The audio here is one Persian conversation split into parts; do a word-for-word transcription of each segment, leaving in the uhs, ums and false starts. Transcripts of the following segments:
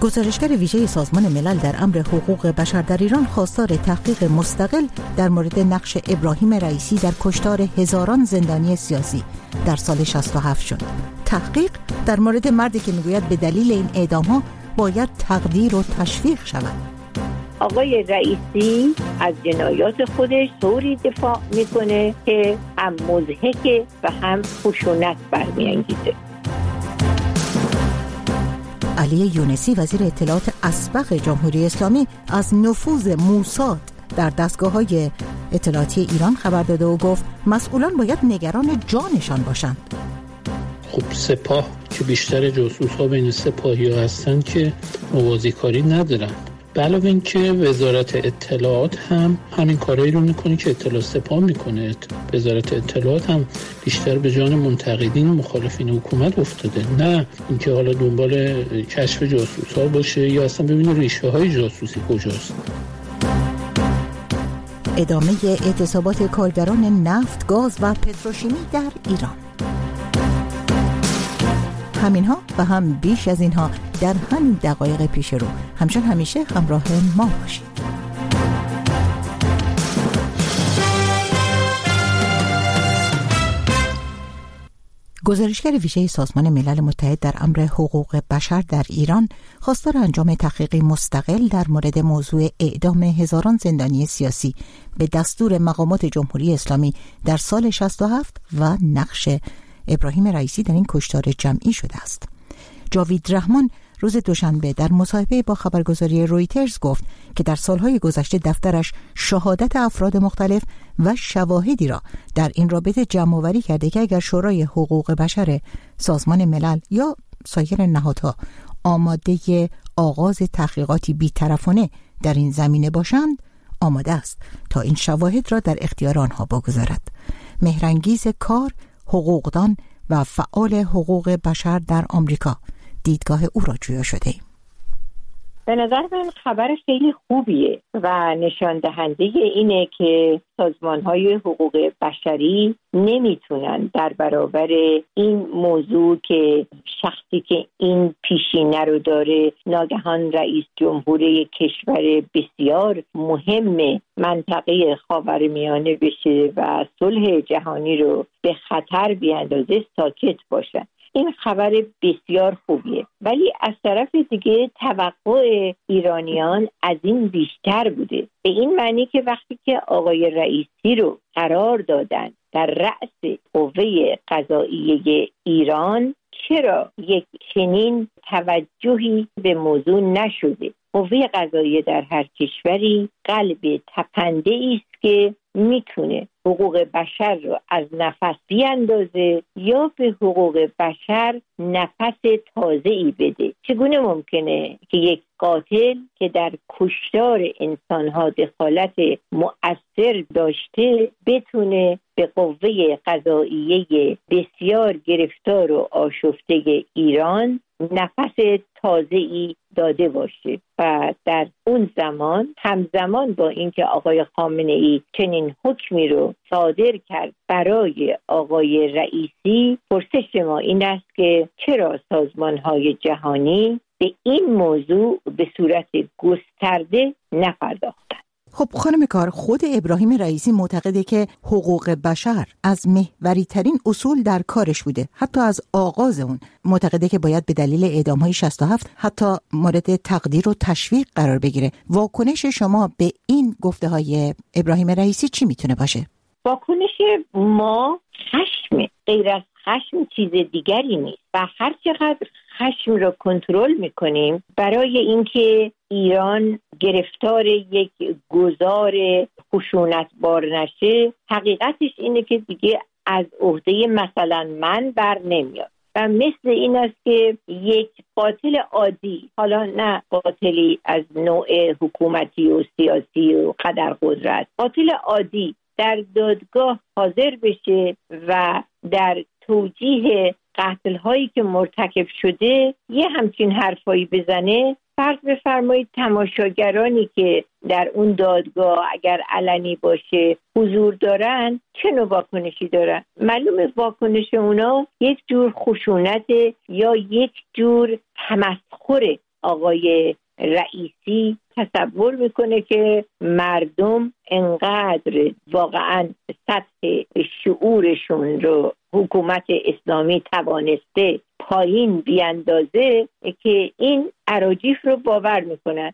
گزارشگر ویژه سازمان ملل در امر حقوق بشر در ایران خواستار تحقیق مستقل در مورد نقش ابراهیم رئیسی در کشتار هزاران زندانی سیاسی در سال شصت و هفت شد. تحقیق در مورد مردی که میگوید به دلیل این اعدام‌ها باید تقدیر و تشویق شود. آقای رئیسی از جنایات خودش طوری دفاع میکنه که هم مضحکه و هم خشونت برمیانگیزه. علی یونسی وزیر اطلاعات اسبق جمهوری اسلامی از نفوذ موساد در دستگاه‌های اطلاعاتی ایران خبر داده و گفت مسئولان باید نگران جانشان باشند. خب سپاه که بیشتر جاسوس‌ها بین سپاهی‌ها هستن که موازی کاری ندارن. علاوه این که وزارت اطلاعات هم همین کارایی رو میکنه که اطلاعات سپاه میکنه. وزارت اطلاعات هم بیشتر به جان منتقدین و مخالفین حکومت افتاده، نه اینکه حالا دنبال کشف جاسوس‌ها باشه یا اصلا ببینه ریشه های جاسوسی کجاست. ادامه اعتصابات کارگران نفت، گاز و پتروشیمی در ایران. همینها و هم بیش از اینها در همین دقایق پیش رو. همچون همیشه همراه ما باشید. گزارشگر ویژه سازمان ملل متحد در امر حقوق بشر در ایران خواستار انجام تحقیقی مستقل در مورد موضوع اعدام هزاران زندانی سیاسی به دستور مقامات جمهوری اسلامی در سال شصت و هفت و نقش ابراهیم رئیسی در این کشتار جمعی شده است. جاوید رحمان روز دوشنبه در مصاحبه با خبرگزاری رویترز گفت که در سالهای گذشته دفترش شهادت افراد مختلف و شواهدی را در این رابطه جمع‌آوری کرده که اگر شورای حقوق بشر سازمان ملل یا سایر نهادها آماده آغاز تحقیقاتی بی‌طرفانه در این زمینه باشند، آماده است تا این شواهد را در اختیار آنها بگذارد. مهرانگیز کار، حقوقدان و فعال حقوق بشر در آمریکا، دیدگاه او را جویا شده ایم. به نظر من خبر خیلی خوبیه و نشان دهنده اینه که سازمان‌های حقوق بشری نمیتونن در برابر این موضوع که شخصی که این پیشینه رو داره ناگهان رئیس جمهور کشور بسیار مهم منطقه خاورمیانه بشه و صلح جهانی رو به خطر بیاندازه، ساکت باشن. این خبر بسیار خوبیه، ولی از طرف دیگه توقع ایرانیان از این بیشتر بوده، به این معنی که وقتی که آقای رئیسی رو قرار دادن در رأس قوه قضاییه ایران، چرا یک چنین توجهی به موضوع نشده؟ قوه قضاییه در هر کشوری قلب تپنده است که میتونه حقوق بشر رو از نفس بیاندازه یا به حقوق بشر نفس تازه‌ای بده. چگونه ممکنه که یک قاتل که در کشتار انسانها دخالت مؤثر داشته بتونه به قوه قضاییه بسیار گرفتار و آشفته ایران نفس تازه‌ای داده باشه؟ و در اون زمان همزمان با اینکه آقای خامنه‌ای چنین حکمی رو صادر کرد برای آقای رئیسی، پرسش ما این است که چرا سازمان‌های جهانی به این موضوع به صورت گسترده نپرداختند؟ خب خانم کار، خود ابراهیم رئیسی معتقده که حقوق بشر از محوری ترین اصول در کارش بوده، حتی از آغاز اون. معتقده که باید به دلیل اعدام‌های شصت و هفت حتی مورد تقدیر و تشویق قرار بگیره. واکنش شما به این گفته‌های ابراهیم رئیسی چی میتونه باشه؟ واکنش ما خشم، غیر از خشم چیز دیگری نیست و هر چقدر خشم رو کنترل میکنیم برای اینکه ایران گرفتار یک گذار خشونتبار نشه، حقیقتش اینه که دیگه از عهده مثلا من بر نمیاد و مثل این است که یک قاتل عادی، حالا نه قاتلی از نوع حکومتی و سیاسی و قدرقدرت، قاتل عادی در دادگاه حاضر بشه و در توجیه قتل هایی که مرتکب شده یه همچین حرفایی بزنه، فرض بفرمایید تماشاگرانی که در اون دادگاه اگر علنی باشه حضور دارن چه نوع واکنشی دارن؟ معلومه واکنش اونا یک جور خشونت یا یک جور تمسخره. آقای رئیسی تصور میکنه که مردم انقدر واقعا سطح شعورشون رو حکومت اسلامی توانسته پایین بیاندازه که این اراجیف رو باور میکنن.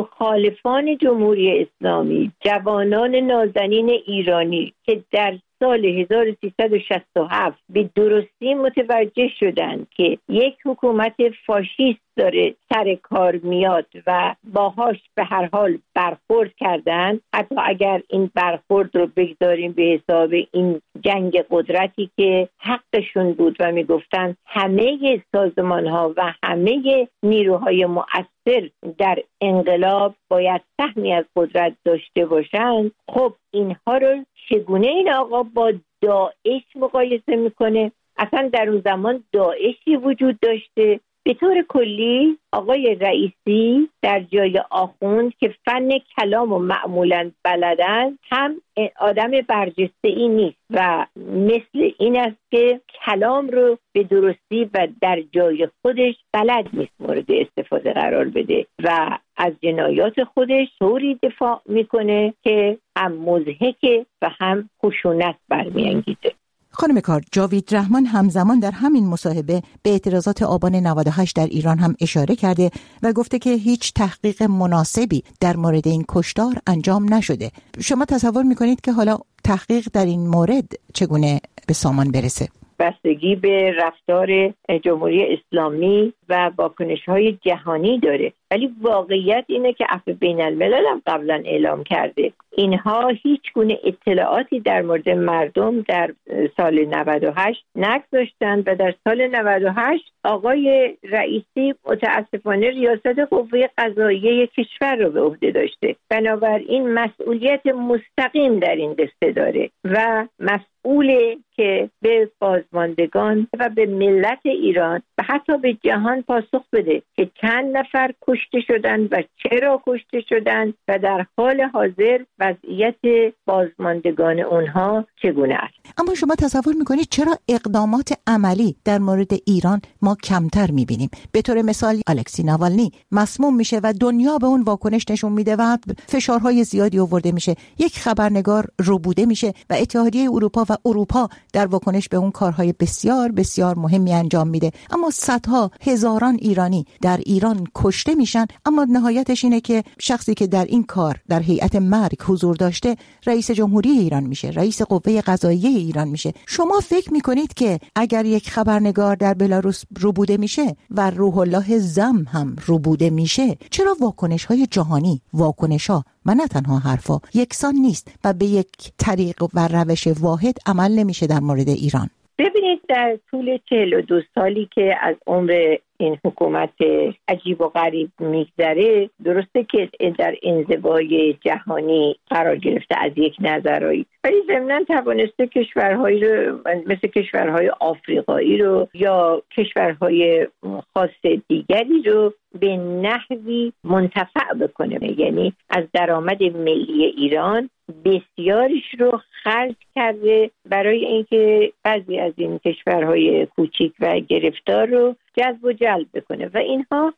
مخالفان جمهوری اسلامی، جوانان نازنین ایرانی که در سال هزار و سیصد و شصت و هفت به درستی متوجه شدند که یک حکومت فاشیست داره سر کار میاد و باهاش به هر حال برخورد کردن، حتی اگر این برخورد رو بگذاریم به حساب این جنگ قدرتی که حقشون بود و میگفتن همه سازمان ها و همه نیروهای مؤثر در انقلاب باید سهمی از قدرت داشته باشند. خب اینها رو چگونه این آقا با داعش مقایسه میکنه؟ اصلا در اون زمان داعشی وجود داشته؟ به طور کلی آقای رئیسی در جای آخوند که فن کلام و معمولاً بلدن هم آدم برجسته‌ای نیست و مثل این است که کلام رو به درستی و در جای خودش بلد نیست مورد استفاده قرار بده و از جنایات خودش طوری دفاع میکنه که هم مضحکه و هم خشونت برمیانگیزه. خانم کار، جاوید رحمان همزمان در همین مصاحبه به اعتراضات آبان نود و هشت در ایران هم اشاره کرده و گفته که هیچ تحقیق مناسبی در مورد این کشتار انجام نشده. شما تصور میکنید که حالا تحقیق در این مورد چگونه به سامان برسه؟ بستگی به رفتار جمهوری اسلامی و واکنش‌های جهانی داره، ولی واقعیت اینه که عفو بین الملل هم قبلا اعلام کرده اینها هیچ گونه اطلاعاتی در مورد مردم در سال نود و هشت نگذاشتن و در سال نود و هشت آقای رئیسی متاسفانه ریاست قوه قضاییه کشور رو به عهده داشته، بنابراین مسئولیت مستقیم در این قصه داره و مسئوله که به بازماندگان و به ملت ایران و حتی به جهان پاسخ بده که چند نفر کشته شدن و چرا کشته شدن و در حال حاضر وضعیت بازماندگان اونها چگونه است. اما شما تصور میکنید چرا اقدامات عملی در مورد ایران ما کمتر میبینیم؟ به طور مثال الکسی ناوالنی مسموم میشه و دنیا به اون واکنش نشون میده و فشارهای زیادی آورده میشه، یک خبرنگار ربوده میشه و اتحادیه اروپا و اروپا در واکنش به اون کارهای بسیار بسیار مهمی انجام میده، اما صدها هزاران ایرانی در ایران کشته میشن، اما نهایتش اینه که شخصی که در این کار در هیئت مرگ حضور داشته رئیس جمهوری ایران میشه، رئیس قوه قضاییه ایران میشه. شما فکر میکنید که اگر یک خبرنگار در بلاروس ربوده میشه و روح الله زم هم ربوده میشه، چرا واکنش‌های جهانی، واکنش‌ها و نه تنها حرفا یکسان نیست و به یک طریق و روش واحد عمل نمیشه در مورد ایران؟ ببینید در طول چهل و دو سالی که از عمر این حکومت عجیب و غریب میگذره، درسته که در انزوای جهانی قرار گرفته از یک نظرایی، ولی ضمناً توانسته کشورهایی رو مثل کشورهای آفریقایی رو یا کشورهای خاص دیگری رو به نحوی منتفع بکنه، یعنی از درآمد ملی ایران بسیارش رو خرج کرده برای اینکه بعضی از این کشورهای کوچیک و گرفتار رو جذب و جلب بکنه و اینها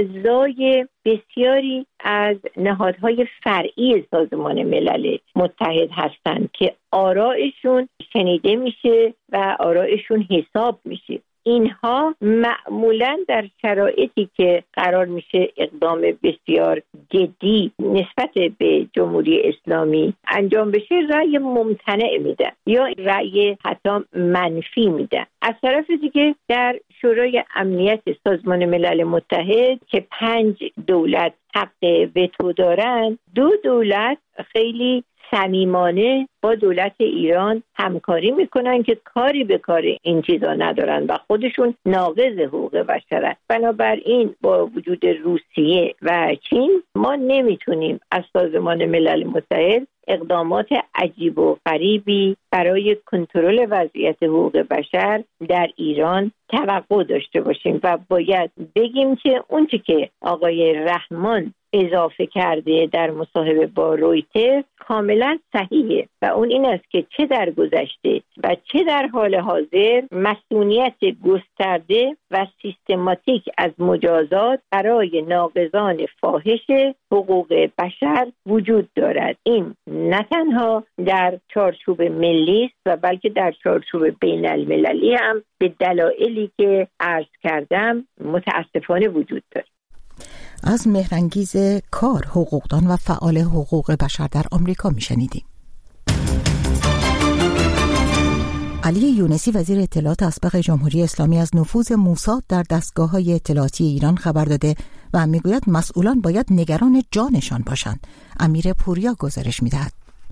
اعضای بسیاری از نهادهای فرعی سازمان ملل متحد هستند که آرائشون شنیده میشه و آرائشون حساب میشه. اینها معمولاً در شرایطی که قرار میشه اقدام بسیار جدی نسبت به جمهوری اسلامی انجام بشه رأی ممتنع میدن یا رأی حتی منفی میدن. از طرف دیگه در شورای امنیت سازمان ملل متحد که پنج دولت حق وتو دارن، دو دولت خیلی صمیمانه با دولت ایران همکاری میکنن که کاری به کار این چیزا ندارن و خودشون ناقض حقوق بشرن. بنابراین با وجود روسیه و چین ما نمیتونیم از سازمان ملل متحد اقدامات عجیب و غریبی برای کنترل وضعیت حقوق بشر در ایران توقع داشته باشیم و باید بگیم که اون چی که آقای رحمان اضافه کرده در مصاحبه با رویترز کاملا صحیحه و اون این است که چه در گذشته و چه در حال حاضر مسئولیت گسترده و سیستماتیک از مجازات برای ناقضان فاحش حقوق بشر وجود دارد. این نه تنها در چارچوب ملی است و بلکه در چارچوب بین المللی هم به دلایلی که عرض کردم متاسفانه وجود دارد. از مهرانگیز کار، حقوقدان و فعال حقوق بشر در آمریکا میشنیدیم. علی یونسی وزیر اطلاعات اسبق جمهوری اسلامی از نفوذ موساد در دستگاه‌های اطلاعاتی ایران خبر داده و میگوید مسئولان باید نگران جانشان باشند. امیر پوریا گزارش میدهد.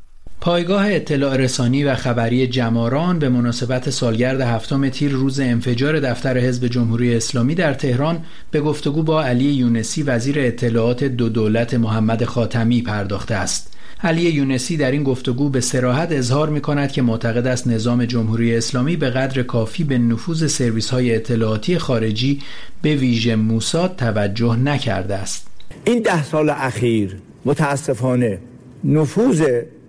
پایگاه اطلاع رسانی و خبری جماران به مناسبت سالگرد هفتم تیر روز انفجار دفتر حزب جمهوری اسلامی در تهران به گفتگو با علی یونسی وزیر اطلاعات دو دولت محمد خاتمی پرداخته است. علی یونسی در این گفتگو به صراحت اظهار می‌کند که معتقد است نظام جمهوری اسلامی به قدر کافی به نفوذ سرویس‌های اطلاعاتی خارجی به ویژه موساد توجه نکرده است. این ده سال اخیر متاسفانه نفوذ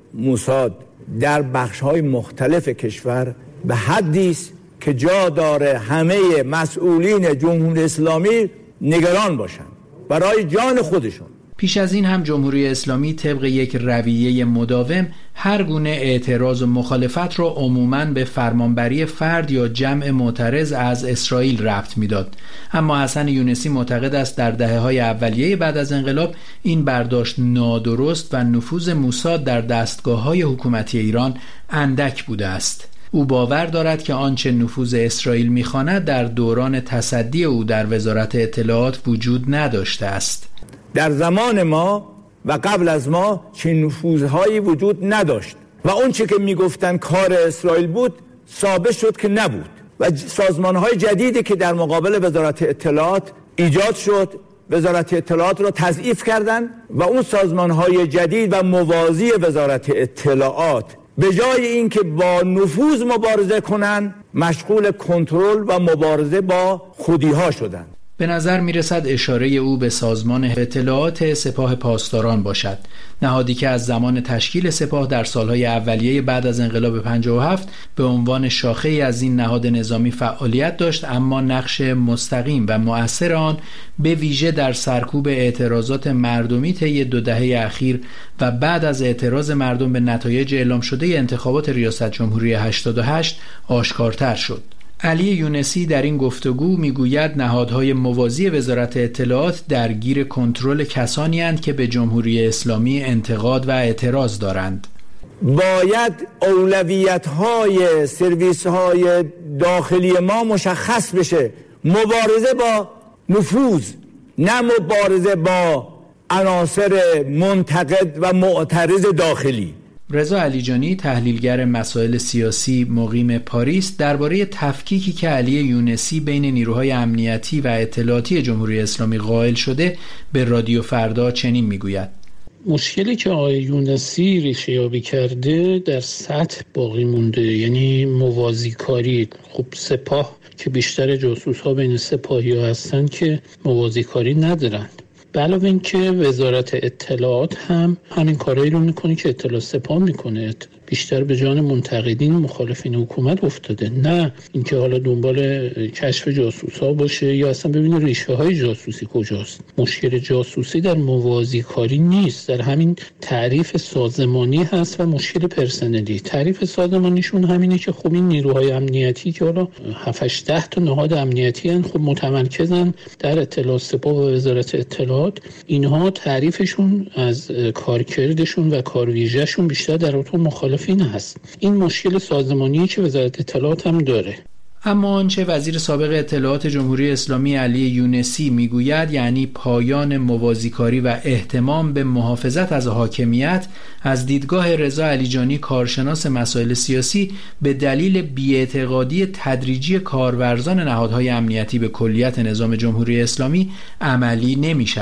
موساد در بخش‌های مختلف کشور به حدی است که جا داره همه مسئولین جمهوری اسلامی نگران باشند برای جان خودشون. پیش از این هم جمهوری اسلامی طبق یک رویه مداوم هر گونه اعتراض و مخالفت را عموماً به فرمانبری فرد یا جمع معترض از اسرائیل ربط میداد. اما حسن یونسی معتقد است در دهه‌های اولیه بعد از انقلاب این برداشت نادرست و نفوذ موساد در دستگاه‌های حکومتی ایران اندک بوده است. او باور دارد که آنچه نفوذ اسرائیل می‌خواند در دوران تصدی او در وزارت اطلاعات وجود نداشته است. در زمان ما و قبل از ما چه نفوذهایی وجود نداشت و اون چه که میگفتن کار اسرائیل بود ثابت شد که نبود و سازمانهای جدیدی که در مقابل وزارت اطلاعات ایجاد شد وزارت اطلاعات را تضعیف کردن و اون سازمانهای جدید و موازی وزارت اطلاعات به جای اینکه با نفوذ مبارزه کنن مشغول کنترل و مبارزه با خودی‌ها شدند. به نظر می رسد اشاره او به سازمان اطلاعات سپاه پاسداران باشد، نهادی که از زمان تشکیل سپاه در سالهای اولیه بعد از انقلاب پنجاه و هفت به عنوان شاخه‌ای از این نهاد نظامی فعالیت داشت، اما نقش مستقیم و مؤثر آن به ویژه در سرکوب اعتراضات مردمی طی دو دهه اخیر و بعد از اعتراض مردم به نتایج اعلام شده انتخابات ریاست جمهوری هشتاد و هشت آشکارتر شد. علی یونسی در این گفتگو میگوید نهادهای موازی وزارت اطلاعات درگیر کنترل کسانی اند که به جمهوری اسلامی انتقاد و اعتراض دارند. باید اولویت‌های سرویس‌های داخلی ما مشخص بشه. مبارزه با نفوذ، نه مبارزه با عناصر منتقد و معترض داخلی. رضا علیجانی تحلیلگر مسائل سیاسی مقیم پاریس درباره تفکیکی که علی یونسی بین نیروهای امنیتی و اطلاعاتی جمهوری اسلامی قائل شده به رادیو فردا چنین میگوید: مشکلی که آقای یونسی ریشه یابی کرده در سطح باقی مونده، یعنی موازی کاری. خب سپاه که بیشتر جاسوس ها بین سپاهی ها هستن که موازی کاری ندارن. به علاوه این که وزارت اطلاعات هم همین کارایی رو میکنه که اطلاع سپاه میکنه، بیشتر به جان منتقدین مخالفین حکومت افتاده، نه اینکه حالا دنبال کشف جاسوس ها باشه یا اصلا ببینه ریشه های جاسوسی کجاست. مشکل جاسوسی در موازی کاری نیست، در همین تعریف سازمانی هست و مشکل پرسنلی. تعریف سازمانیشون همینه که خب این نیروهای امنیتی که حالا هفت ده تا نهاد امنیتی هستند، خب متمرکزن در اطلاع سپاه و وزارت اطلاعات. اینها تعریفشون از کارکردشون و کارویژه‌شون بیشتر در اون مخالفین هست. این مشکل سازمانی که وزارت اطلاعات هم داره. اما آنچه وزیر سابق اطلاعات جمهوری اسلامی علی یونسی میگوید، یعنی پایان موازیکاری و اهتمام به محافظت از حاکمیت، از دیدگاه رضا علیجانی کارشناس مسائل سیاسی به دلیل بی‌اعتقادی تدریجی کارورزان نهادهای امنیتی به کلیت نظام جمهوری اسلامی عملی نمی شود.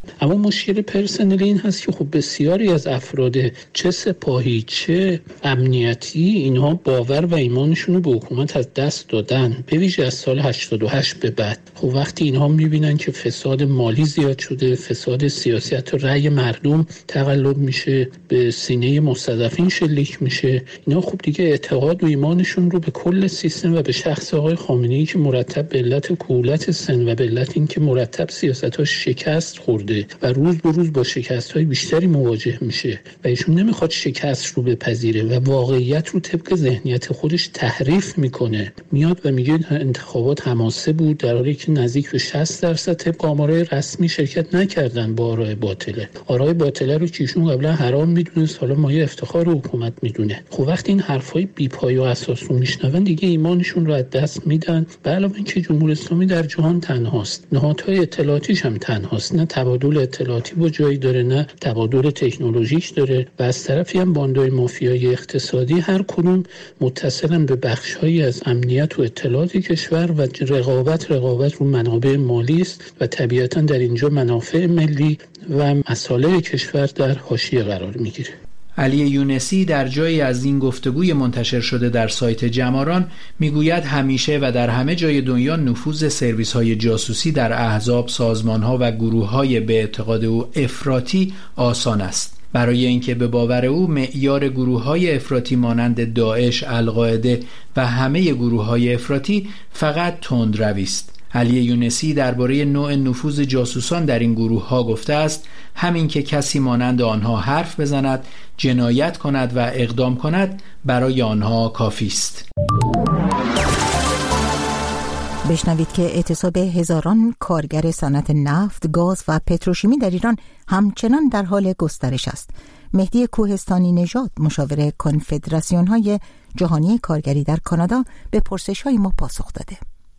اما مشکل پرسنلی این هست که خب بسیاری از افراد چه سپاهی چه امنیتی اینها باور و ایمانشون رو به حکومت از دست دادن، به ویژه از سال هشتاد و هشت به بعد. خب وقتی اینها میبینن که فساد مالی زیاد شده، فساد سیاسی، حتی رأی مردم تقلب میشه، به سینه مستضعفین شلیک میشه، اینا خب دیگه اعتقاد و ایمانشون رو به کل سیستم و به شخص آقای خامنه‌ای که مرتب به علت کهولت سن و به علت اینکه مرتب سیاستاش شکست خورده و روز به روز با شکست‌های بیشتری مواجه میشه و ایشون نمیخواد شکست رو بپذیره و واقعیت رو طبق ذهنیت خودش تحریف میکنه، میاد و میگه انتخابات حماسه بود، در حالی که نزدیک به شصت درصد طبق آمارهای رسمی شرکت نکردن با آرای باطله. آرای باطله رو که ایشون قبلا حرام میدونست، حالا مایه افتخار حکومت میدونه. خب وقتی این حرفای بی‌پایه و اساس رو میشنون دیگه ایمانشون رو از دست میدن. به علاوه اینکه جمهوری اسلامی در جهان تنهاست، نهادهای اطلاعاتیش هم تنهاست، نه تبادل اطلاعاتی با جایی داره نه تبادل تکنولوژیک داره و از طرفی هم باندهای مافیایی اقتصادی هر کدوم متصلن به بخش‌هایی از امنیت و اطلاعات کشور و رقابت رقابت رو منابع مالی است و طبیعتاً در اینجا منافع ملی و مصالح کشور در حاشیه قرار میگیره. علی یونسی در جایی از این گفتگوی منتشر شده در سایت جماران میگوید همیشه و در همه جای دنیا نفوذ سرویس‌های جاسوسی در احزاب، سازمان‌ها و گروه‌های به اعتقاد او افراطی آسان است. برای اینکه به باور او معیار گروه‌های افراطی مانند داعش، القاعده و همه گروه‌های افراطی فقط تندروی است. علی یونسی درباره نوع نفوذ جاسوسان در این گروه‌ها گفته است همین که کسی مانند آنها حرف بزند، جنایت کند و اقدام کند برای آنها کافی است. بشنوید که اعتصاب هزاران کارگر صنعت نفت، گاز و پتروشیمی در ایران همچنان در حال گسترش است. مهدی کوهستانی نژاد، مشاور کنفدراسیون‌های جهانی کارگری در کانادا، به پرسش‌های ما پاسخ داده.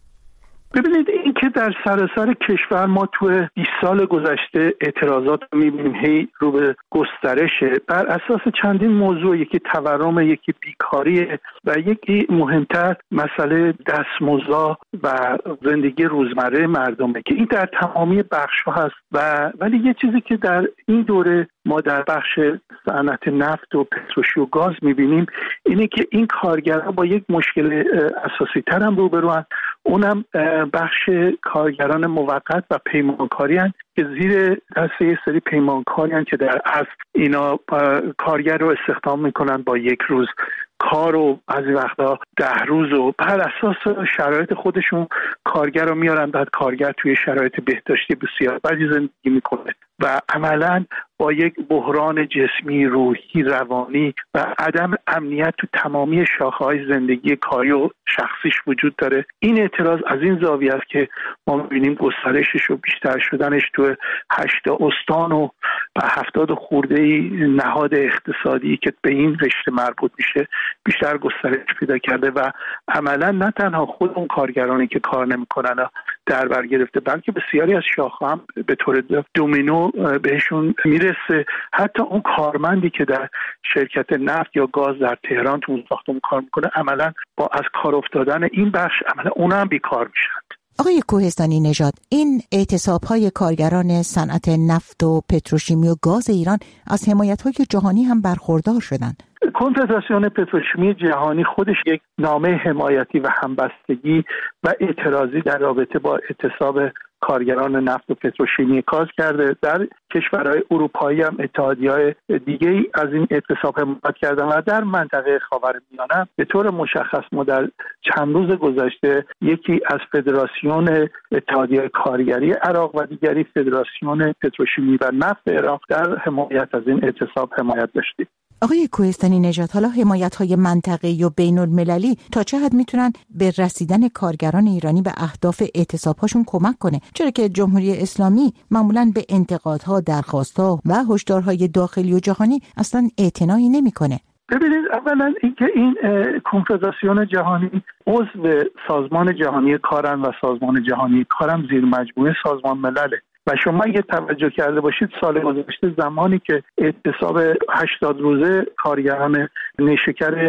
ببینید این که در سراسر کشور ما تو بیست سال گذشته اعتراضات رو می‌بینیم هی رو به گسترشه، بر اساس چندین موضوع، یکی تورم، یکی بیکاری و یکی مهمتر مسئله دستمزد و زندگی روزمره مردمه که این در تمامی بخش‌ها هست. و ولی یه چیزی که در این دوره ما در بخش صنعت نفت و پتروشی و گاز می‌بینیم اینه که این کارگرها با یک مشکل اساسی تر هم روبروان، اونم بخش کارگران موقت و پیمانکاری هستند که زیر دست یه سری پیمانکاری هستند که در اصل اینا کارگر رو استخدام میکنن با یک روز کار و بعضی وقتا ده روز و بر اساس شرایط خودشون کارگر رو میارن، بعد کارگر توی شرایط بهداشتی بسیار بدی زندگی میکنه و عملاً با یک بحران جسمی، روحی، روانی و عدم امنیت تو تمامی شاخه‌های زندگی کاری و شخصیش وجود داره. این اعتراض از این زاویه است که ما می‌بینیم گسترشش و بیشتر شدنش تو هشت استان و هفتاد خورده‌ای نهاد اقتصادی که به این رشته مربوط میشه بیشتر گسترش پیدا کرده و عملاً نه تنها خود اون کارگرانی که کار نمی‌کنن در بر گرفته، بلکه بسیاری از شاخه‌ها هم به طور دومینو بهشون میرسه. حتی اون کارمندی که در شرکت نفت یا گاز در تهران تو اون ساختمون کار میکنه عملاً با از کار افتادن این بخش عملاً اونا هم بیکار میشن. آقای کوهستانی نژاد، این اعتصاب‌های کارگران صنعت نفت و پتروشیمی و گاز ایران از حمایت‌های جهانی هم برخوردار شدند. کنفدراسیون پتروشیمی جهانی خودش یک نامه حمایتی و همبستگی و اعتراضی در رابطه با اعتصاب کارگران نفت و پتروشیمی کاز کرده. در کشورهای اروپایی هم اتحادیه‌های دیگه‌ای از این اعتصاب حمایت کردن و در منطقه خاورمیانه به طور مشخص ما در چند روز گذشته یکی از فدراسیون اتحادیه کارگری عراق و دیگری فدراسیون پتروشیمی و نفت عراق در حمایت از این اعتصاب حمایت داشتیم. آقای کوهستانی نژاد، حالا حمایت‌های منطقه‌ای و بین‌المللی تا چه حد میتونن به رسیدن کارگران ایرانی به اهداف اعتصاب‌هاشون کمک کنه؟ چرا که جمهوری اسلامی معمولاً به انتقادها، درخواست‌ها و هشدارهای داخلی و جهانی اصلاً اعتنایی نمی‌کنه؟ ببینید، اولا اینکه این کنفدراسیون جهانی عضو سازمان جهانی کارن و سازمان جهانی کارم زیر مجموعه سازمان ملله و شما اگه توجه کرده باشید سال گذشته زمانی که اعتصاب هشتاد روزه کارگران نیشکر هفت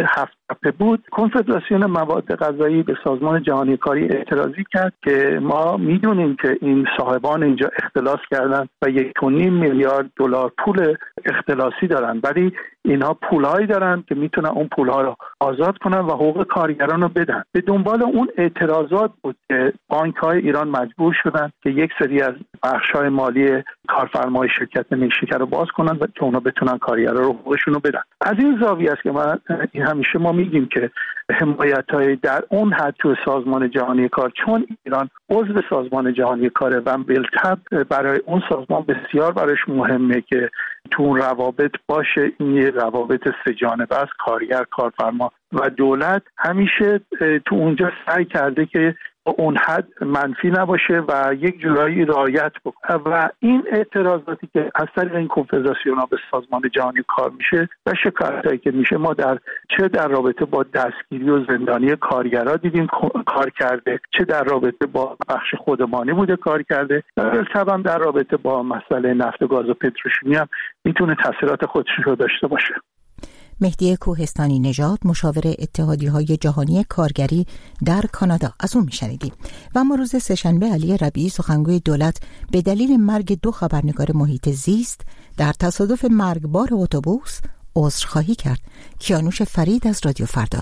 تپه بود، کنفدراسیون مواد غذایی به سازمان جهانی کاری اعتراضی کرد که ما میدونیم که این صاحبان اینجا اختلاس کردن و یک و نیم میلیارد دلار پول اختلاسی دارن، ولی اینها پولهایی دارن که میتونن اون پولها رو آزاد کنن و حقوق کارگران رو بدن. به دنبال اون اعتراضات بود که بانک‌های ایران مجبور شدن که یک سری از بخش‌های مالی کارفرمای شرکت نیشکر رو باز کنن و که اونا بتونن کارگران رو حقوقشون رو بدن. از این زاویه است که من همیشه ما میگیم که حمایت‌های در اون حد تو سازمان جهانی کار، چون ایران عضو سازمان جهانی کاره و بالطبع برای اون سازمان بسیار براش مهمه که تو اون روابط باشه. این روابط سه جانبه است، کارگر، کارفرما و دولت، همیشه تو اونجا سعی کرده که اون حد منفی نباشه و یک جورایی رعایت بکنه. و این اعتراضاتی که از طریق این کنفدراسیون ها به سازمان جهانی کار میشه و شکایتایی که میشه، ما در چه در رابطه با دستگیری و زندانی کارگرها دیدیم کار کرده، چه در رابطه با بخش خودمانی بوده کار کرده، و طبعا در رابطه با مسئله نفت و گاز و پتروشیمی هم میتونه تاثیرات خودش رو داشته باشه. مهدی کوهستانی نژاد، مشاور اتحادیه‌های جهانی کارگری در کانادا، از اون میشنیدیم. و اما روز سه‌شنبه علی ربیعی، سخنگوی دولت، به دلیل مرگ دو خبرنگار محیط زیست در تصادف مرگبار اتوبوس عذرخواهی کرد. کیانوش فرید از رادیو فردا.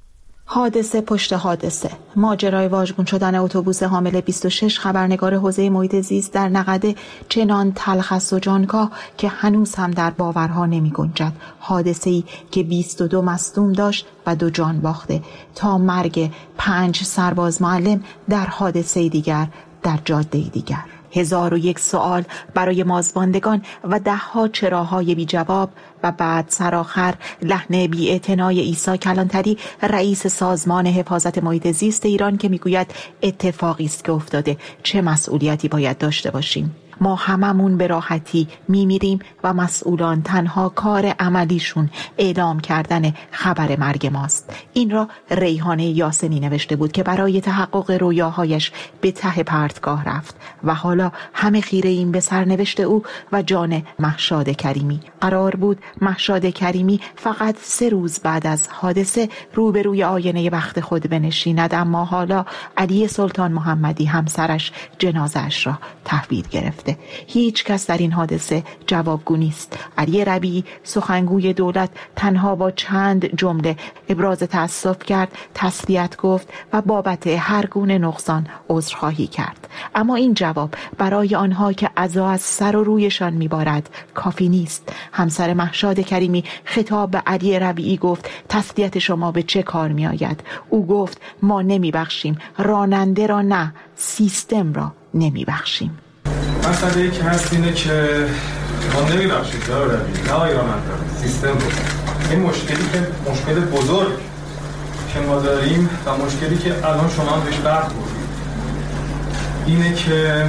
حادثه پشت حادثه، ماجرای واژگون شدن اتوبوس حامل بیست و شش خبرنگار حوزه محیط زیست در نقده چنان تلخ است و جانکاه که هنوز هم در باورها نمی گنجد. حادثه‌ای که بیست و دو مصدوم داشت و دو جان باخته، تا مرگ پنج سرباز معلم در حادثه دیگر در جاده دیگر. هزار و یک سوال برای مازماندگان و ده ها چراهای بی جواب و بعد سرآخر لحن بی اعتنای عیسی کلانتری، رئیس سازمان حفاظت محیط زیست ایران، که میگوید اتفاقی است که افتاده، چه مسئولیتی باید داشته باشیم. ما هممون به راحتی میمیریم و مسئولان تنها کار عملیشون اعلام کردن خبر مرگ ماست. این را ریحانه یاسمی نوشته بود که برای تحقق رویاهایش به ته پرتگاه رفت و حالا همه خیره این به سرنوشت او و جان مهشاد کریمی. قرار بود مهشاد کریمی فقط سه روز بعد از حادثه روبروی آینه بخت خود بنشیند، اما حالا علی سلطان محمدی همسرش جنازه‌اش را تحویل گرفت. هیچ کس در این حادثه جوابگو نیست. علی ربیعی، سخنگوی دولت، تنها با چند جمله ابراز تأسف کرد، تسلیت گفت و بابت هر گونه نقصان عذرخواهی کرد. اما این جواب برای آنها که عزا از سر و رویشان میبارد کافی نیست. همسر مهشاد کریمی خطاب به علی ربیعی گفت تسلیت شما به چه کار میآید؟ او گفت ما نمیبخشیم، راننده را نه، سیستم را نمیبخشیم. مسئله ای که هست اینه که ما نمیبخشید در روی نه آیراننده سیستم رو. این مشکلی که مشکل بزرگ که ما داریم و مشکلی که الان شما هم بهش برخوردید اینه که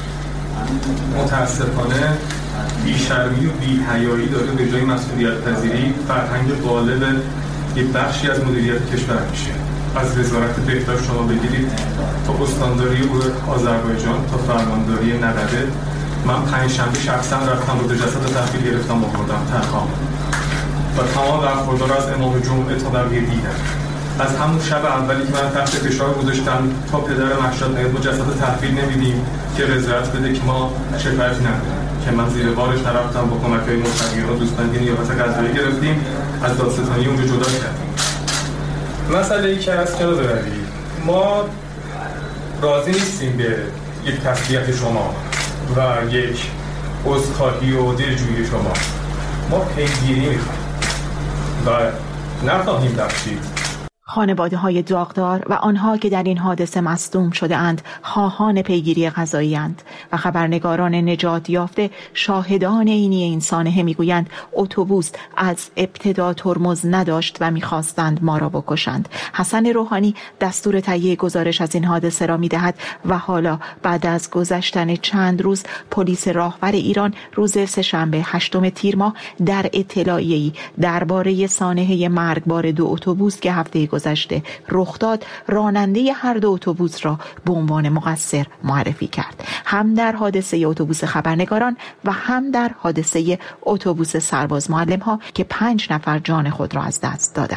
متاسفانه بی‌شرمی و بی‌حیایی داره به جای مسئولیت پذیری فرهنگ غالب یه بخشی از مدیریت کشور میشه. از وزارت بهداشت شما بگیرید تا استانداری آذربایجان تا فرمانداری نقده. من پنجشنبه شخصا رفتم رو جسد تحویل گرفتم آوردم تنها و تمام برخوردار از امام جمعه تا بقیه دیدم. از همون شب اولی که من تحت فشار گذاشتم تا پدر مهشاد نیاد ما جسد تحویل نمیدیم که رضایت بده که ما شکایتی نداریم، که من زیر بارش نرفتم با کمک‌های مستقیما دوستان که نیابت قضایی گرفتیم از دادستانی اونجا جدا کردیم. مسئله ای که از جناب ربیعی ما راضی نیستیم به یک تسلیت شما و یک عذرخواهی و دلجویی شما. ما پیگیری میخوایم و نخواهیم بخشید. خانواده‌های داغدار و آنها که در این حادثه مصدوم شده اند خواهان پیگیری قضایی اند و خبرنگاران نجات یافته شاهدان عینی این سانحه میگویند اتوبوس از ابتدا ترمز نداشت و میخواستند ما را بکشند. حسن روحانی دستور تهیه گزارش از این حادثه را میدهد و حالا بعد از گذشتن چند روز پلیس راهور ایران روز سه‌شنبه هشتم تیر ماه در اطلاعیه‌ای درباره سانحه مرگبار دو اتوبوس که هفته گذشته رخ داد راننده هر دو اتوبوس را به عنوان مقصر معرفی کرد، هم در حادثه اتوبوس خبرنگاران و هم در حادثه اتوبوس سرباز معلم ها که پنج نفر جان خود را از دست دادند.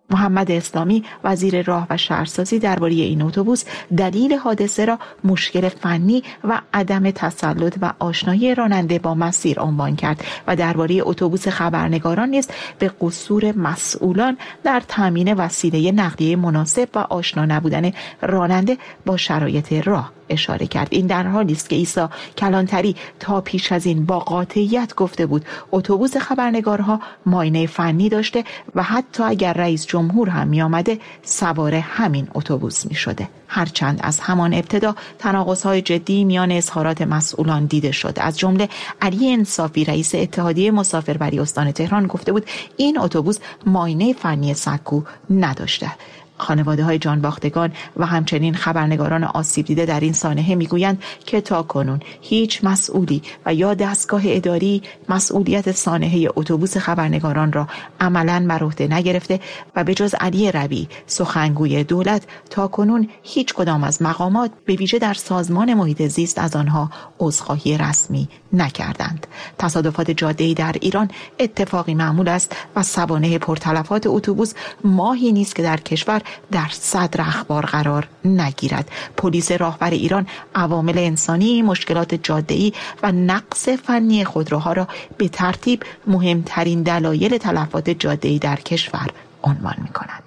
محمد اسلامی وزیر راه و شهرسازی درباره این اتوبوس دلیل حادثه را مشکل فنی و عدم تسلط و آشنایی راننده با مسیر عنوان کرد و درباره اتوبوس خبرنگاران نیز به قصور مسئولان در تامین وسیله نقلیه مناسب و آشنا نبودن راننده با شرایط راه اشاره کرد. این در حالی است که عیسی کلانتری تا پیش از این با قاطعیت گفته بود اتوبوس خبرنگارها معاینه فنی داشته و حتی اگر رئیس جمهور هم می آمده سوار همین اتوبوس می شده. هرچند از همان ابتدا تناقض‌های جدی میان اظهارات مسئولان دیده شد. از جمله علی انصافی رئیس اتحادیه مسافربری استان تهران گفته بود این اتوبوس معاینه فنی سکو نداشته. خانواده های جانباختگان و همچنین خبرنگاران آسیب دیده در این سانحه میگویند که تا کنون هیچ مسئولی و یا دستگاه اداری مسئولیت سانحه اتوبوس خبرنگاران را عملاً بر عهده نگرفته و به جز علی ربیع سخنگوی دولت تا کنون هیچ کدام از مقامات به ویژه در سازمان محیط زیست از آنها عذرخواهی رسمی نکردند. تصادفات جاده‌ای در ایران اتفاقی معمول است و سوانح پرتلفات اتوبوس ماهی نیست که در کشور در صدر اخبار قرار نگیرد. پلیس راهبر ایران عوامل انسانی، مشکلات جاده‌ای و نقص فنی خودروها را به ترتیب مهمترین دلایل تلفات جاده‌ای در کشور عنوان می‌کند.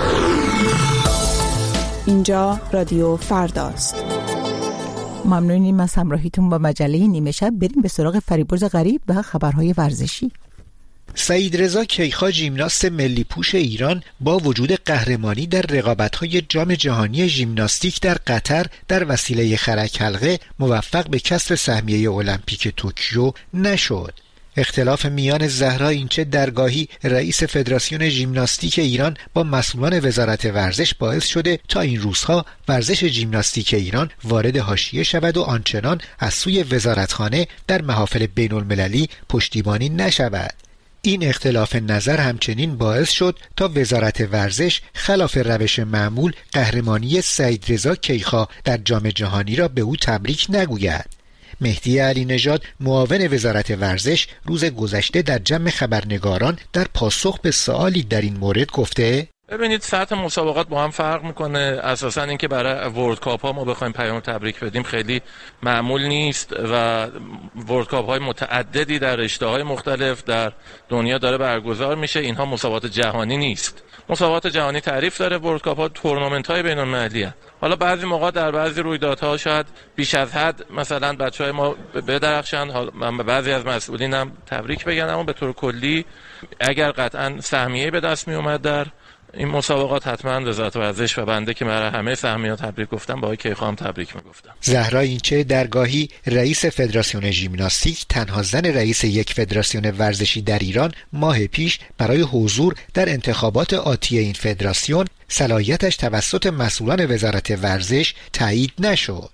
اینجا رادیو فرداست. ممنونیم از همراهیتون با مجله نیمه شب. بریم به سراغ فریبرز غریب و خبرهای ورزشی. سعید رضا کیخا ژیمناست ملی پوش ایران با وجود قهرمانی در رقابت‌های جام جهانی ژیمناستیک در قطر در وسیله خرک حلقه موفق به کسب سهمیه المپیک توکیو نشد. اختلاف میان زهرا اینچه درگاهی رئیس فدراسیون ژیمناستیک ایران با مسئولان وزارت ورزش باعث شده تا این روزها ورزش ژیمناستیک ایران وارد حاشیه شود و آنچنان از سوی وزارتخانه در محافل بین المللی پشتیبانی نشود. این اختلاف نظر همچنین باعث شد تا وزارت ورزش خلاف روش معمول قهرمانی سعید رضا کیخا در جام جهانی را به او تبریک نگوید. مهدی علی نژاد معاون وزارت ورزش روز گذشته در جمع خبرنگاران در پاسخ به سوالی در این مورد گفته: ببینید سطح مسابقات با هم فرق میکنه. اساساً اینکه برای ورلد کاپ ها ما بخوایم پیام تبریک بدیم خیلی معمول نیست و ورلد کاپ های متعددی در رشته های مختلف در دنیا داره برگزار میشه. اینها مسابقات جهانی نیست. مسابقات جهانی تعریف داره، ورلد کاپ ها تورنمنت های بین المللی هست. حالا بعضی موقع در بعضی رویدادها شاید بیش از حد مثلا بچهای ما بدرخشن، حالا من به بعضی از مسئولینم تبریک بگم، اما به طور کلی اگر قطعا سهمیه به دست می اومد در این مسابقات حتما وزارت ورزش و بنده که برای همه سهمیات تبریک گفتم با آقای کیخا هم تبریک میگفتم. زهرا اینچه درگاهی رئیس فدراسیون ژیمناستیک، تنها زن رئیس یک فدراسیون ورزشی در ایران، ماه پیش برای حضور در انتخابات آتی این فدراسیون صلاحیتش توسط مسئولان وزارت ورزش تایید نشد.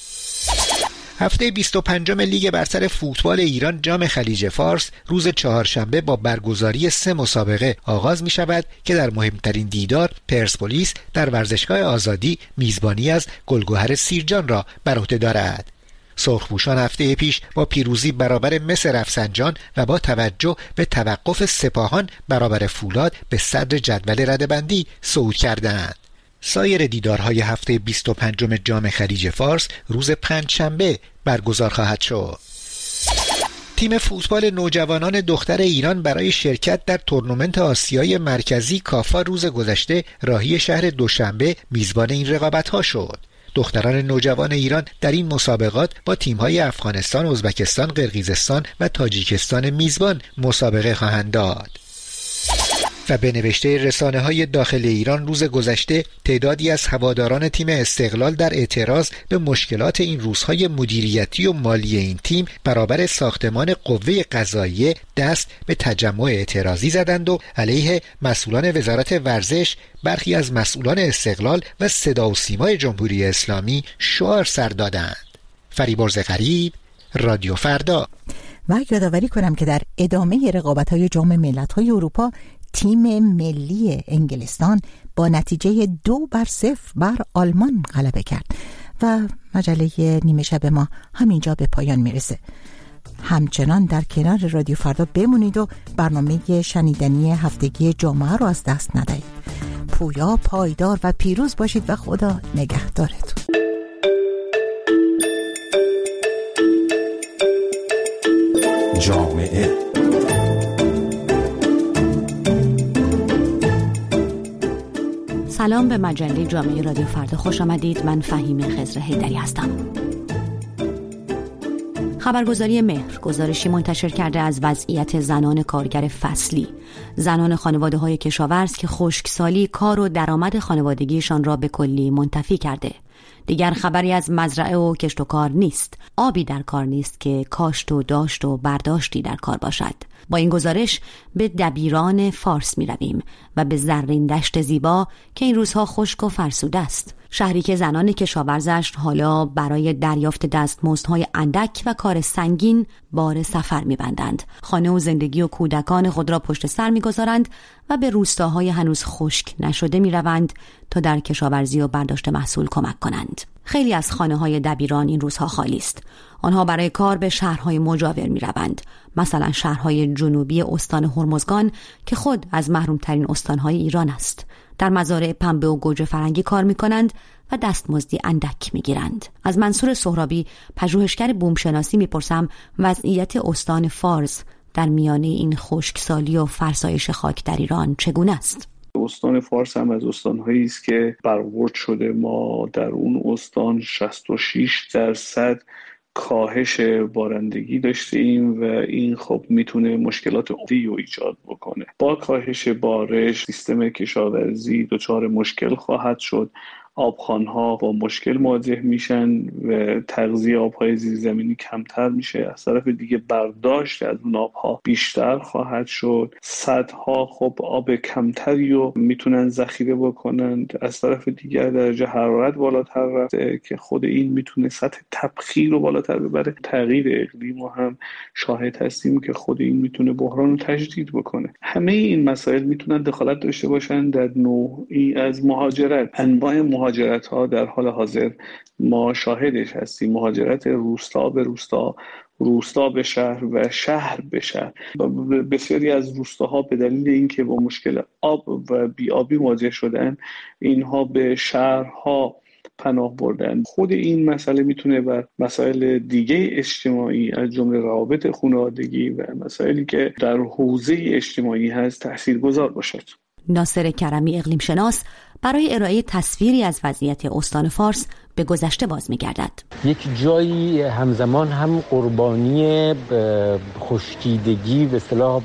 هفته بیست و پنجم لیگ برتر فوتبال ایران جام خلیج فارس روز چهارشنبه با برگزاری سه مسابقه آغاز می شود که در مهمترین دیدار پرسپولیس در ورزشگاه آزادی میزبانی از گلگهر سیرجان را بر عهده دارد. سرخپوشان هفته پیش با پیروزی برابر مس رفسنجان و با توجه به توقف سپاهان برابر فولاد به صدر جدول رده‌بندی صعود کردند. سایر دیدارهای هفته بیست و پنجم جام خلیج فارس روز پنجشنبه برگزار خواهد شد. تیم فوتبال نوجوانان دختر ایران برای شرکت در تورنمنت آسیای مرکزی کافا روز گذشته راهی شهر دوشنبه میزبان این رقابت‌ها شد. دختران نوجوان ایران در این مسابقات با تیم‌های افغانستان، ازبکستان، قرقیزستان و تاجیکستان میزبان مسابقه خواهند داد. و به نوشته رسانه‌های داخل ایران روز گذشته تعدادی از هواداران تیم استقلال در اعتراض به مشکلات این روزهای مدیریتی و مالی این تیم برابر ساختمان قوه قضاییه دست به تجمع اعتراضی زدند و علیه مسئولان وزارت ورزش، برخی از مسئولان استقلال و صدا و سیمای جمهوری اسلامی شعار سر دادند. فریبرز غریب، رادیو فردا. و یادآوری کنم که در ادامه رقابت‌های جام ملت‌های اروپا تیم ملی انگلستان با نتیجه دو بر صفر بر آلمان غلبه کرد و مجله نیمه شب ما همینجا به پایان میرسه. همچنان در کنار رادیو فردا بمونید و برنامه شنیدنی هفتگی جامعه رو از دست ندهید. پویا، پایدار و پیروز باشید و خدا نگهدارتون. جامعه سلام به مجله جامعه رادیو فردا خوش آمدید. من فهیم خضر حیدری هستم. خبرگزاری مهر گزارشی منتشر کرده از وضعیت زنان کارگر فصلی، زنان خانواده‌های کشاورز که خشکسالی کار و درآمد خانوادگیشان را به کلی منتفی کرده. دیگر خبری از مزرعه و کشت و کار نیست، آبی در کار نیست که کاشت و داشت و برداشتی در کار باشد. با این گزارش به دبیران فارس می رویم و به زرین دشت زیبا که این روزها خشک و فرسوده است. شهری که زنان کشاورزش حالا برای دریافت دستمزدهای اندک و کار سنگین بار سفر می‌بندند. خانه و زندگی و کودکان خود را پشت سر می‌گذارند و به روستاهای هنوز خشک نشده می‌روند تا در کشاورزی و برداشت محصول کمک کنند. خیلی از خانه‌های دبیران این روزها خالی است. آنها برای کار به شهرهای مجاور می‌روند، مثلا شهرهای جنوبی استان هرمزگان که خود از محرومترین استانهای ایران است. در مزارع پنبه و گوجه فرنگی کار می‌کنند و دستمزدی اندک می‌گیرند. از منصور سهرابی، پژوهشگر بومشناسی می‌پرسم وضعیت استان فارس در میانه این خشکسالی و فرسایش خاک در ایران چگونه است؟ استان فارس هم از استان‌هایی است که برآورد شده. ما در اون استان شصت و شش درصد کاهش بارندگی داشتیم و این خب میتونه مشکلات عمده‌ای رو ایجاد بکنه. با کاهش بارش سیستم کشاورزی دچار مشکل خواهد شد. آبخوان‌ها با مشکل مواجه میشن و تغذیه آب‌های زیرزمینی کمتر میشه. از طرف دیگه برداشت از اون آب‌ها بیشتر خواهد شد. سدها خب آب کمتری رو میتونن ذخیره بکنند. از طرف دیگه درجه حرارت بالاتر رفته که خود این میتونه سطح تبخیر رو بالاتر ببره. تغییر اقلیم رو هم شاهد هستیم که خود این میتونه بحران رو تجدید بکنه. همه این مسائل میتونن دخالت داشته باشن در نوعی از مهاجرت. انواع مهاجرت ها در حال حاضر ما شاهدش هستیم. مهاجرت روستا به روستا، روستا به شهر و شهر به شهر. بسیاری از روستاها به دلیل اینکه با مشکل آب و بی‌آبی مواجه شدن، اینها به شهرها پناه بردن. خود این مسئله میتونه بر مسائل دیگه اجتماعی از جمله روابط خانوادگی و مسائلی که در حوزه اجتماعی هست تاثیرگذار باشد. ناصر کرمی اقلیم شناس برای ارائه تصویری از وضعیت استان فارس به گذشته باز می‌گردد. یک جایی همزمان هم قربانی خشکیدگی به اصطلاح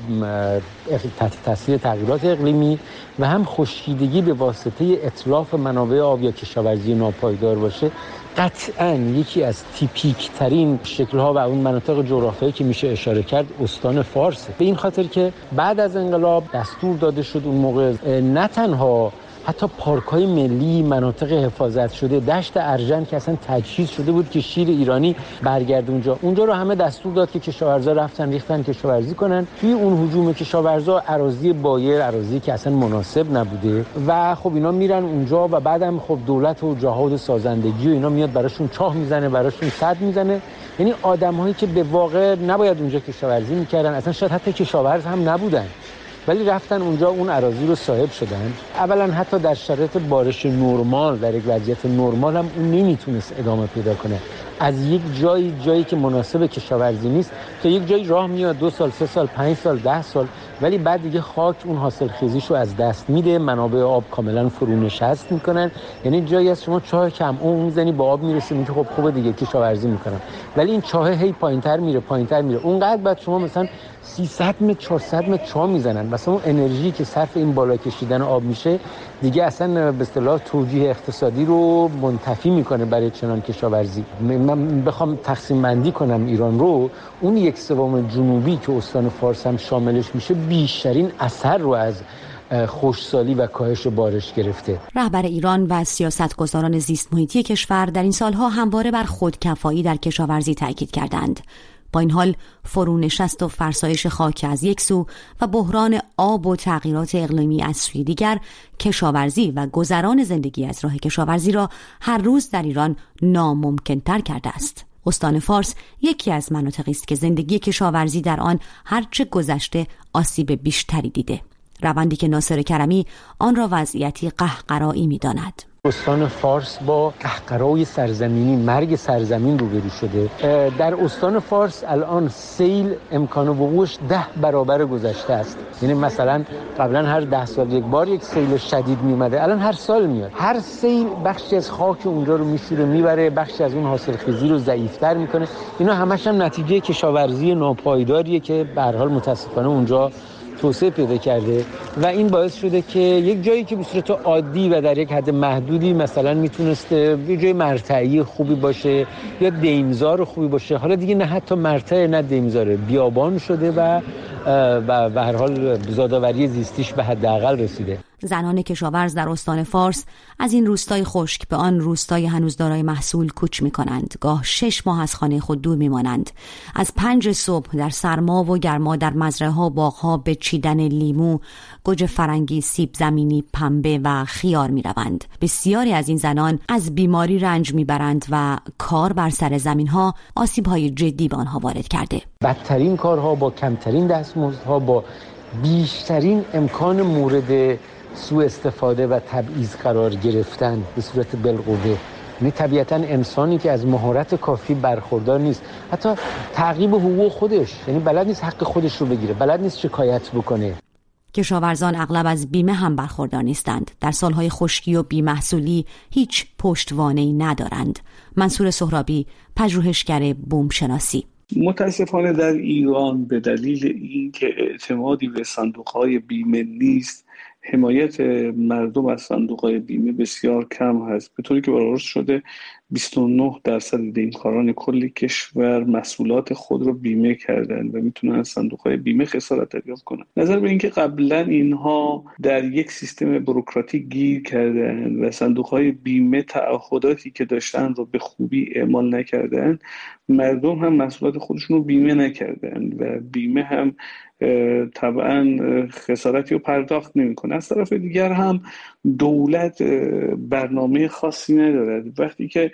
تحت تاثیر تغییرات اقلیمی و هم خشکیدگی به واسطه اتلاف منابع آب یا کشاورزی ناپایدار باشه، قطعاً یکی از تیپیک ترین شکل‌ها و اون مناطق جغرافیایی که میشه اشاره کرد استان فارس. به این خاطر که بعد از انقلاب دستور داده شد اون موقع نه تنها حتی پارک‌های ملی، مناطق حفاظت شده، دشت ارژن که اصلا تجهیز شده بود که شیر ایرانی برگرده اونجا، اونجا رو همه دستور داد که کشاورزا رفتن ریختن کشاورزی کنن. توی اون هجوم کشاورزا اراضی بایر، اراضی که اصلا مناسب نبوده و خب اینا میرن اونجا و بعدم خب دولت و جهاد سازندگی و اینا میاد براشون چاه میزنه، براشون سد میزنه. یعنی آدم‌هایی که به واقع نباید اونجا کشاورزی میکردن، اصلا شاید حتی کشاورز هم نبودن، ولی رفتن اونجا اون اراضی رو صاحب شدن. اولا حتی در شرایط بارش نرمال، در یک وضعیت نرمال هم اون نمیتونست ادامه پیدا کنه. از یک جایی جایی که مناسب کشاورزی نیست تا یک جایی راه میاد دو سال، سه سال، پنج سال، ده سال، ولی بعد دیگه خاک اون حاصل خیزیشو از دست میده، منابع آب کاملا فرونشست میکنن. یعنی جایی از شما چاه کم اون میزنی با آب میرسه، میگه خب خوبه دیگه کشاورزی میکنم، ولی این چاه هی پایینتر میره پایینتر میره. اونقدر بعد شما مثلا سیصد متر چهارصد متر چاه میزنن، مثلا اون انرژی که صرف این بالا کشیدن آب میشه دیگه اصلا به اصطلاح توجیه اقتصادی رو منتفی میکنه برای چنان کشاورزی. من بخوام تقسیم بندی کنم ایران رو، اون یک سوم جنوبی که استان فارس هم شاملش میشه بیشترین اثر رو از خشکسالی و کاهش بارش گرفته. رهبر ایران و سیاستگزاران زیست محیطی کشور در این سالها همواره بر خودکفایی در کشاورزی تاکید کردند. با این حال فرونشست و فرسایش خاک از یک سو و بحران آب و تغییرات اقلیمی از سوی دیگر، کشاورزی و گذران زندگی از راه کشاورزی را هر روز در ایران ناممکن‌تر کرده است. استان فارس یکی از مناطقی است که زندگی کشاورزی در آن هرچه گذشته آسیب بیشتری دیده. روندی که ناصر کرمی آن را وضعیتی قهقرایی می‌داند. استان فارس با قهقرای سرزمینی، مرگ سرزمین روبرو شده. در استان فارس الان سیل امکان وقوعش ده برابر گذشته است. یعنی مثلا قبلا هر ده سال یک بار یک سیل شدید میومده، الان هر سال میاد. هر سیل بخشی از خاک اونجا رو میشوره میبره، بخشی از اون حاصلخیزی رو ضعیف‌تر میکنه. اینا همش هم نتیجه کشاورزی ناپایداریه که به هر حال متاسفانه اونجا توسعه پیدا کرده و این باعث شده که یک جایی که به صورت عادی و در یک حد محدودی مثلا میتونسته یه جای مرتعی خوبی باشه یا دیمزار خوبی باشه، حالا دیگه نه حتی مرتع نه دیمزاره، بیابان شده و و به هر حال زادآوری زیستیش به حداقل رسیده. زنان کشاورز در استان فارس از این روستای خشک به آن روستای هنوز دارای محصول کوچ می‌کنند. گاه شش ماه از خانه خود دور می‌مانند. از پنج صبح در سرما و گرما در مزرعه‌ها، باغ‌ها به چیدن لیمو، گوجه فرنگی، سیب زمینی، پنبه و خیار می‌روند. بسیاری از این زنان از بیماری رنج می‌برند و کار بر سر زمین‌ها آسیب‌های جدی به آنها وارد کرده. بدترین کارها با کمترین دستمزدها، با بیشترین امکان مورد سوء استفاده و تبعیض قرار گرفتن به صورت بالقوه. یعنی طبیعتاً انسانی که از مهارت کافی برخوردار نیست، حتی تعقیب حقوق خودش، یعنی بلد نیست حق خودش رو بگیره، بلد نیست شکایت بکنه. کشاورزان اغلب از بیمه هم برخوردار نیستند. در سالهای خشکی و بیمحصولی هیچ پشتوانه‌ای ندارند. منصور سهرابی، پژوهشگر بوم شناسی: متاسفانه در ایران به دلیل اینکه اعتمادی به صندوق‌های بیمه نیست، حمایت مردم از صندوق‌های بیمه بسیار کم هست، به طوری که برآورد شده بیست و نه درصد دیمکاران کل کشور محصولات خود رو بیمه کردن و میتونن از صندوق‌های بیمه خسارت دریافت کنن. نظر به اینکه قبلا اینها در یک سیستم بوروکراتیک گیر کردن و صندوق‌های بیمه تعهداتی که داشتن رو به خوبی اعمال نکردن، مردم هم محصولات خودشون رو بیمه نکردن و بیمه هم طبعا خسارتی رو پرداخت نمی‌کنه. از طرف دیگر هم دولت برنامه خاصی ندارد. وقتی که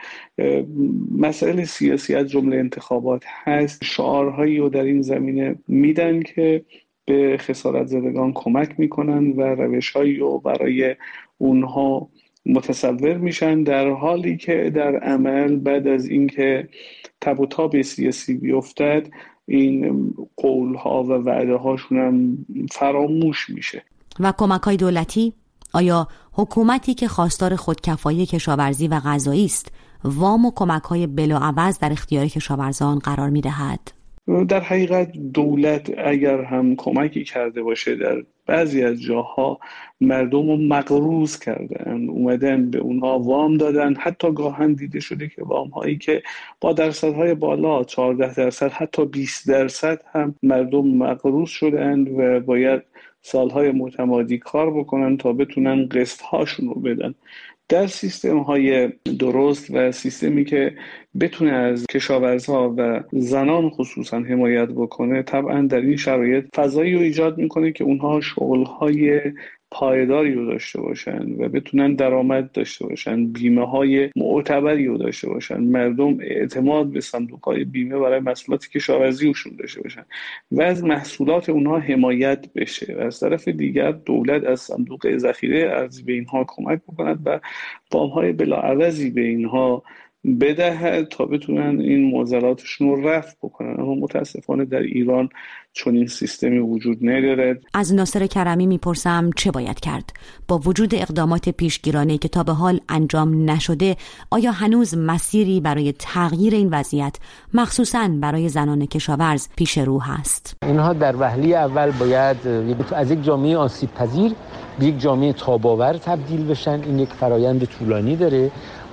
مسائل سیاسی از جمله انتخابات هست، شعارهایی رو در این زمینه میدن که به خسارت زدگان کمک میکنن و روشهایی رو برای اونها متصور میشن، در حالی که در عمل بعد از اینکه تب و تاب سیاسی بیفتد این قولها و وعده هاشون هم فراموش میشه. و کمک‌های دولتی؟ آیا حکومتی که خواستار خودکفایی کشاورزی و غذایی است وام و کمک‌های بلاعوض در اختیار کشاورزان قرار می‌دهد؟ در حقیقت دولت اگر هم کمکی کرده باشه، در بعضی از جاها مردم رو مقروض کردن، اومدن به اونها وام دادن، حتی گاهن دیده شده که وام هایی که با درصدهای بالا چهارده درصد حتی بیست درصد هم مردم مقروض شدن و باید سالهای متمادی کار بکنن تا بتونن قسط هاشون رو بدن. در سیستم های درست و سیستمی که بتونه از کشاورزها و زنان خصوصا حمایت بکنه، طبعا در این شرایط فضایی رو ایجاد میکنه که اونها شغلهای پایداری رو داشته باشن و بتونن درآمد داشته باشن، بیمه های معتبری رو داشته باشن، مردم اعتماد به صندوق های بیمه برای محصولات کشاورزیشون داشته باشن و از محصولات اونها حمایت بشه. و از طرف دیگر دولت از صندوق ذخیره ارزی به اینها کمک بکند و وام های بلاعوضی به اینها بدهد تا بتونن این معضلاتشون رو رفع بکنن. اما متاسفانه در ایران چون این سیستمی وجود ندارد. از ناصر کرمی میپرسم چه باید کرد؟ با وجود اقدامات پیشگیرانه که تا به حال انجام نشده، آیا هنوز مسیری برای تغییر این وضعیت مخصوصاً برای زنان کشاورز پیش رو هست؟ اینها در وهله اول باید از یک جامعه آسیب پذیر به یک جامعه تاب‌آور تبدیل بشن. این یک فرایند طولانی داره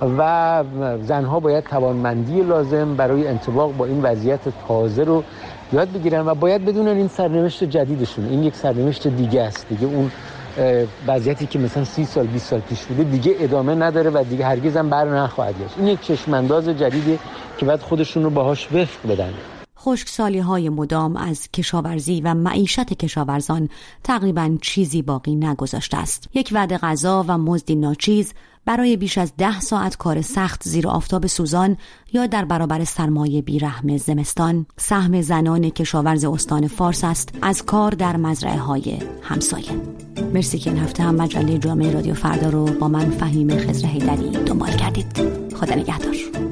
و زنها باید توانمندی لازم برای انطباق با این وضعیت تازه رو یاد بگیرن و باید بدونن این سرنوشت جدیدشون، این یک سرنوشت دیگه است، دیگه اون وضعیتی که مثلا سی سال بیست سال پیش بوده دیگه ادامه نداره و دیگه هرگز هم بر نخواهد گشت. این یک چشمانداز جدیدی که باید خودشون رو باهاش وفق بدن. خشکسالی‌های مدام از کشاورزی و معیشت کشاورزان تقریباً چیزی باقی نگذاشته است. یک وعده غذا و مزدی ناچیز برای بیش از ده ساعت کار سخت زیر آفتاب سوزان یا در برابر سرمایه بیرحم زمستان سهم زنان کشاورز استان فارس است از کار در مزرعه‌های همسایه. مرسی که این هفته هم مجله جامعه رادیو فردا رو با من فهیمه خضر حیدری دنبال کردید. خدا نگهدار.